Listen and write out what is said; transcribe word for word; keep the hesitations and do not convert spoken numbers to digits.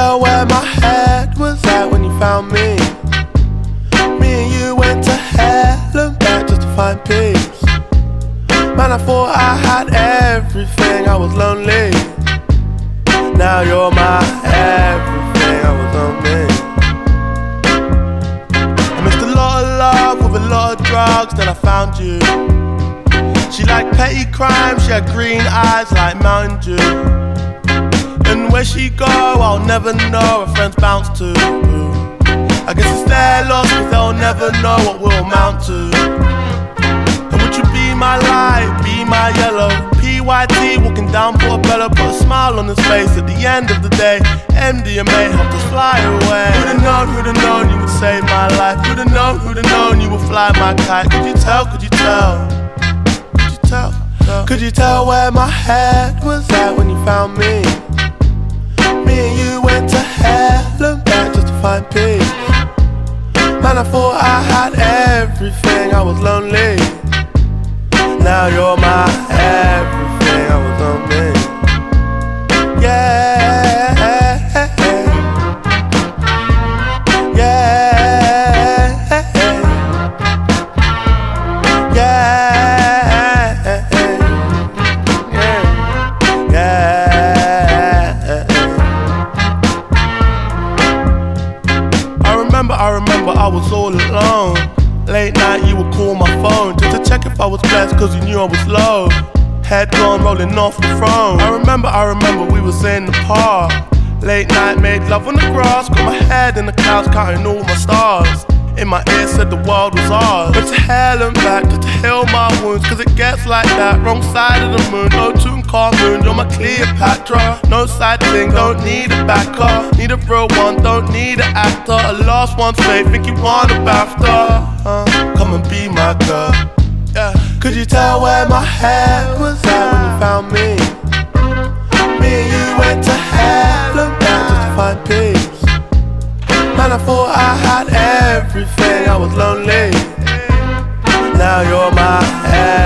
tell where my head was at when you found me? Me and you went to hell and back just to find peace. Man, I thought I had everything, I was lonely. Now you're my everything, I was lonely. I missed a lot of love with a lot of drugs, then I found you. She liked petty crime, she had green eyes like Mountain Dew. And where she go, I'll never know, her friends bounce to. I guess it's their loss, cause they'll never know what we'll amount to. And would you be my light, be my yellow? P Y T walking down Portobello, put a smile on his face at the end of the day. M D M A helped us fly away. Who'd have known, who'd have known you would save my life? Who'd have known, who'd have known you would fly my kite? Could you tell, could you tell? Could you tell? tell? Could you tell where my head was at when you found me? Me and you went to hell and back just to find peace. Man, I thought I had everything, I was lonely. Now you're my everything, I was lonely. Yeah, yeah, yeah, yeah, yeah. I remember, I remember I was all alone. Late night you would call my phone just to check if I was blessed, cause you knew I was low. Head gone rolling off the throne. I remember, I remember we was in the park. Late night made love on the grass. Got my head in the clouds counting all my stars. In my ear said the world was ours. Went to hell and back just to heal my wounds, cause it gets like that. Wrong side of the moon, no Tutankhamun. You're my Cleopatra, no side thing, don't need a backer. Need a real one, don't need an actor. A lost one's faith, think you want a BAFTA. uh, Come and be my girl, yeah. Could you tell where my head was at when you found me? Me and you went to hell and back just to find peace. Man, I thought I had everything, I was lonely. Now you're my head.